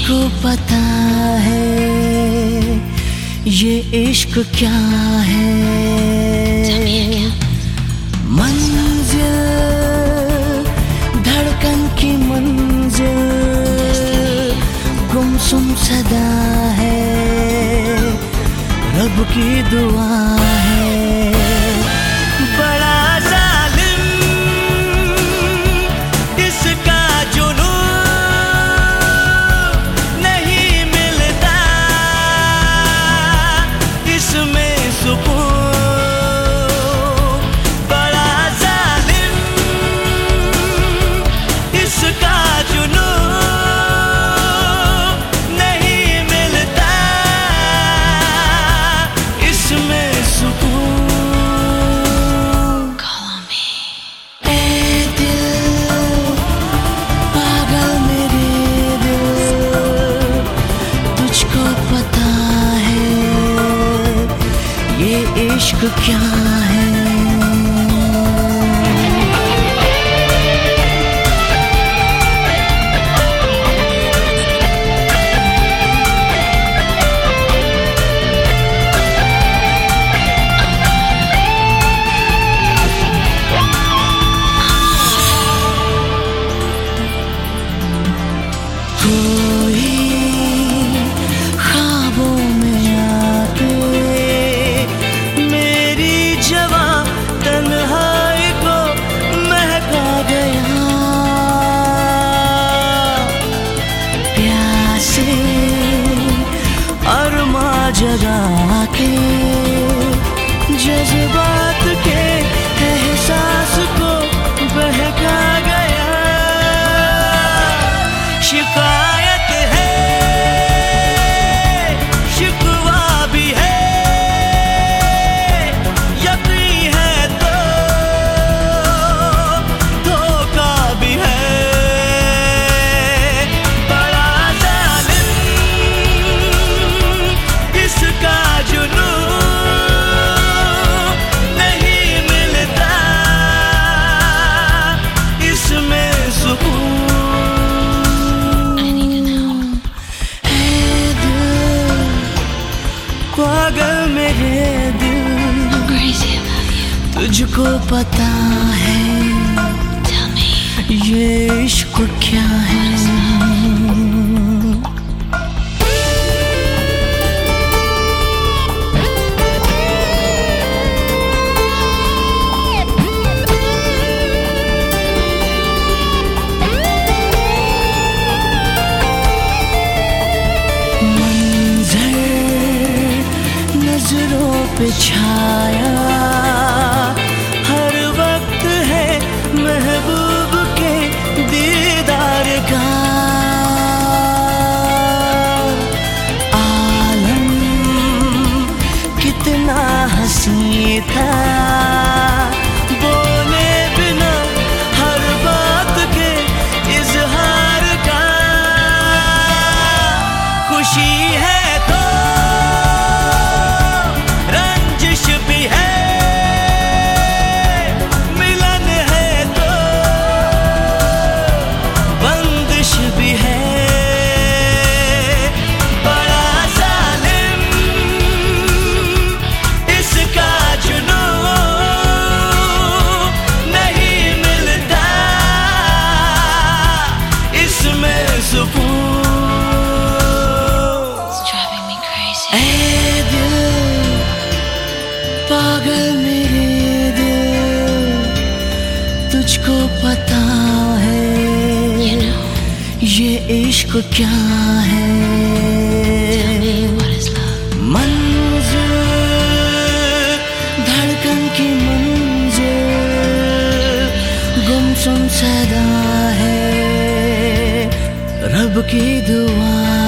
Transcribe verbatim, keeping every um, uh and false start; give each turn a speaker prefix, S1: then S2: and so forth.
S1: तुझको पता है ये इश्क क्या है? मंजिल धड़कन की मंजिल, गुमसुम सदा है, रब की दुआ है। बड़ा जालिम इसका जुनून, नहीं मिलता इसमें सुकून। बड़ा जालिम इसका जुनून, नहीं मिलता इसमें सुकून। ए दिल पागल मेरे दिल, तुझको पता है ये इश्क क्या है? कोई ख्वाबों में आके मेरी जवां तन्हाई को महका गया। प्यासे अरमां जगा के जज्बात के एहसास को बहका गया। शिकायत है, शिकवा भी है, यकीन है तो धोखा भी है। बड़ा जालिम इसका जुनून, नहीं मिलता इसमें सुकून। पागल मेरे दिल, तुझको पता है ये इश्क क्या है? नजरों पे छाया हर वक्त है महबूब के दीदार का। आलम कितना हंसी था, बोले बिना हर बात के इजहार का। खुशी है तो पागल मेरे दिल, तुझको पता है you know, ये इश्क क्या है? मंजिल धड़कन की मंजिल, गुमसुम सदा है, रब की दुआ